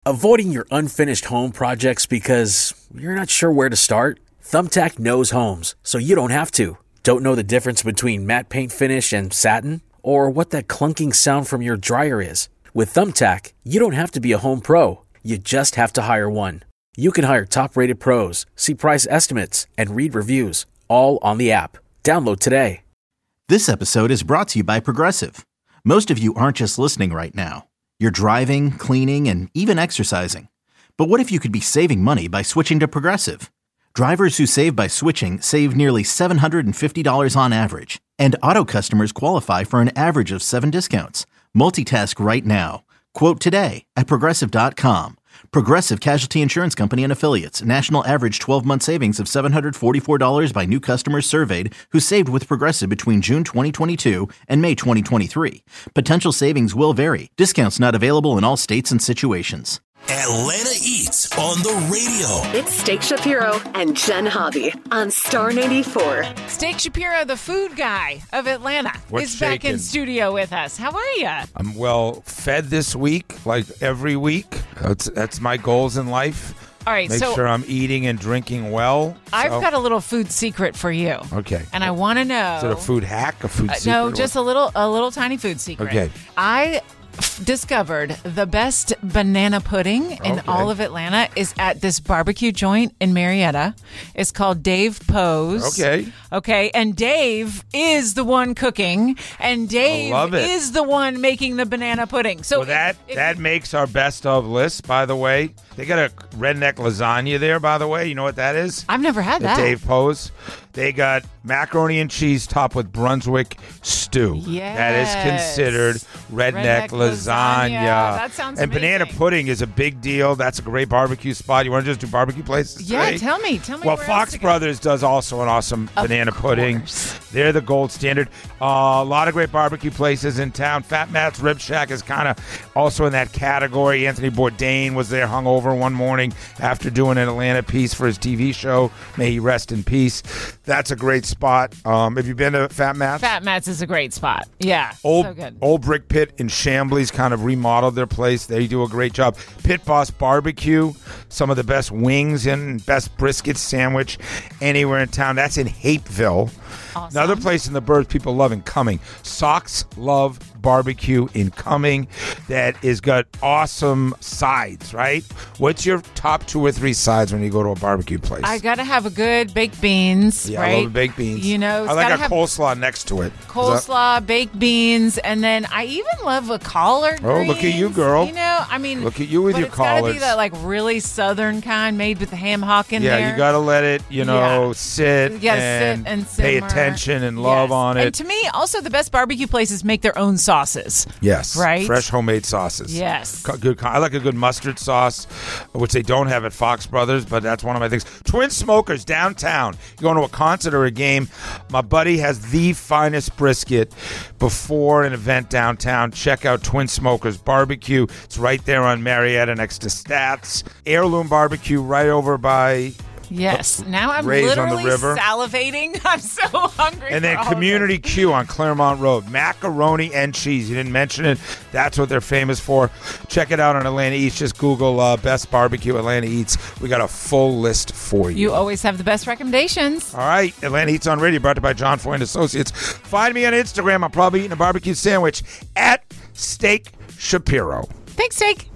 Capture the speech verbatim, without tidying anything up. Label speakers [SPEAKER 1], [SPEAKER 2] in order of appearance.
[SPEAKER 1] Avoiding your unfinished home projects because you're not sure where to start? Thumbtack knows homes, so you don't have to. Don't know the difference between matte paint finish and satin? Or what that clunking sound from your dryer is? With Thumbtack, you don't have to be a home pro. You just have to hire one. You can hire top-rated pros, see price estimates, and read reviews, all on the app. Download today.
[SPEAKER 2] This episode is brought to you by Progressive. Most of you aren't just listening right now. You're driving, cleaning, and even exercising. But what if you could be saving money by switching to Progressive? Drivers who save by switching save nearly seven hundred fifty dollars on average. And auto customers qualify for an average of seven discounts. Multitask right now. Quote today at Progressive dot com. Progressive Casualty Insurance Company and Affiliates. National average twelve-month savings of seven hundred forty-four dollars by new customers surveyed who saved with Progressive between June twenty twenty-two and May twenty twenty-three. Potential savings will vary. Discounts not available in all states and situations.
[SPEAKER 3] Atlanta Eats on the radio.
[SPEAKER 4] It's Steak Shapiro and Jen Hobby on Star ninety-four.
[SPEAKER 5] Steak Shapiro, the food guy of Atlanta,
[SPEAKER 6] What's
[SPEAKER 5] is back
[SPEAKER 6] shaking?
[SPEAKER 5] in studio with us. How are you?
[SPEAKER 6] I'm well fed this week, like every week. That's, that's my goals in life.
[SPEAKER 5] All right,
[SPEAKER 6] Make
[SPEAKER 5] so
[SPEAKER 6] sure I'm eating and drinking well.
[SPEAKER 5] I've
[SPEAKER 6] so.
[SPEAKER 5] got a little food secret for you.
[SPEAKER 6] Okay.
[SPEAKER 5] And I want to know.
[SPEAKER 6] Is it a food hack, a food
[SPEAKER 5] Uh,
[SPEAKER 6] secret?
[SPEAKER 5] no,
[SPEAKER 6] or
[SPEAKER 5] just
[SPEAKER 6] what?
[SPEAKER 5] a little, a little tiny food secret.
[SPEAKER 6] Okay.
[SPEAKER 5] I f- discovered the best banana pudding in
[SPEAKER 6] Okay.
[SPEAKER 5] all of Atlanta is at this barbecue joint in Marietta. It's called Dave Poe's.
[SPEAKER 6] Okay.
[SPEAKER 5] Okay, and Dave is the one cooking, and Dave
[SPEAKER 6] love it.
[SPEAKER 5] is the one making the banana pudding. So
[SPEAKER 6] Well, that
[SPEAKER 5] if- if-
[SPEAKER 6] that makes our best of list, by the way. They got a redneck lasagna there, by the way. You know what that is?
[SPEAKER 5] I've never had
[SPEAKER 6] At
[SPEAKER 5] that.
[SPEAKER 6] Dave Poe's. They got macaroni and cheese topped with Brunswick stew. That is
[SPEAKER 5] Yes.
[SPEAKER 6] considered redneck,
[SPEAKER 5] Redneck lasagna.
[SPEAKER 6] lasagna.
[SPEAKER 5] That sounds
[SPEAKER 6] And banana
[SPEAKER 5] amazing.
[SPEAKER 6] pudding is a big deal. That's a great barbecue spot. You want to just do barbecue places
[SPEAKER 5] Yeah,
[SPEAKER 6] today?
[SPEAKER 5] tell me, tell me.
[SPEAKER 6] Well,
[SPEAKER 5] where
[SPEAKER 6] Fox
[SPEAKER 5] else to go.
[SPEAKER 6] Brothers does also an awesome
[SPEAKER 5] Of
[SPEAKER 6] banana pudding.
[SPEAKER 5] course.
[SPEAKER 6] They're the gold standard. Uh, a lot of great barbecue places in town. Fat Matt's Rib Shack is kind of also in that category. Anthony Bourdain was there hungover one morning after doing an Atlanta piece for his T V show. May he rest in peace. That's a great spot. Um, have you been to Fat Matt's?
[SPEAKER 5] Fat Matt's is a great spot. Yeah,
[SPEAKER 6] Old,
[SPEAKER 5] so good.
[SPEAKER 6] Old Brick Pit in Chamblee's kind of remodeled their place. They do a great job. Pit Boss Barbecue, some of the best wings and best brisket sandwich anywhere in town. That's in Hapeville.
[SPEAKER 5] Awesome.
[SPEAKER 6] Another place in the Burbs people love in Cumming. Socks Love Barbecue in Cumming that is got awesome sides, right? What's your top two or three sides when you go to a barbecue place?
[SPEAKER 5] I gotta have a good baked beans,
[SPEAKER 6] yeah,
[SPEAKER 5] right?
[SPEAKER 6] I love baked beans.
[SPEAKER 5] You know,
[SPEAKER 6] I
[SPEAKER 5] it's
[SPEAKER 6] like
[SPEAKER 5] gotta
[SPEAKER 6] a
[SPEAKER 5] have
[SPEAKER 6] coleslaw next to it. Is that-
[SPEAKER 5] coleslaw, baked beans, and then I even love a collard
[SPEAKER 6] Oh, look at you,
[SPEAKER 5] greens.
[SPEAKER 6] girl.
[SPEAKER 5] You know, I mean,
[SPEAKER 6] Look at you with
[SPEAKER 5] but
[SPEAKER 6] your
[SPEAKER 5] it's gotta be
[SPEAKER 6] collards.
[SPEAKER 5] that like really southern kind, made with the ham hock in
[SPEAKER 6] yeah,
[SPEAKER 5] there.
[SPEAKER 6] you got to let it, you know,
[SPEAKER 5] Yeah.
[SPEAKER 6] sit,
[SPEAKER 5] You gotta
[SPEAKER 6] and
[SPEAKER 5] sit and
[SPEAKER 6] pay
[SPEAKER 5] simmer.
[SPEAKER 6] attention and love
[SPEAKER 5] Yes.
[SPEAKER 6] on it.
[SPEAKER 5] And to me, also the best barbecue places make their own sauces.
[SPEAKER 6] Yes,
[SPEAKER 5] Right?
[SPEAKER 6] Fresh homemade sauces.
[SPEAKER 5] Yes.
[SPEAKER 6] Co- Good. co- I like a good mustard sauce, which they don't have at Fox Brothers, but that's one of my things. Twin Smokers downtown. You go to a concert or a game. My buddy has the finest brisket before an event downtown. Check out Twin Smokers Barbecue. It's right there on Marietta next to Stats. Heirloom Barbecue right over by.
[SPEAKER 5] Yes. Now I'm
[SPEAKER 6] Rays on the
[SPEAKER 5] literally
[SPEAKER 6] river.
[SPEAKER 5] salivating. I'm so hungry.
[SPEAKER 6] And then
[SPEAKER 5] for all of
[SPEAKER 6] Community
[SPEAKER 5] this.
[SPEAKER 6] Q on Claremont Road. Macaroni and cheese. You didn't mention it. That's what they're famous for. Check it out on Atlanta Eats. Just Google uh, Best Barbecue Atlanta Eats. We got a full list for you.
[SPEAKER 5] You always have the best recommendations.
[SPEAKER 6] All right. Atlanta Eats on Radio, brought to you by John Foy and Associates. Find me on Instagram. I'm probably eating a barbecue sandwich at Steak Shapiro.
[SPEAKER 5] Thanks, Steak.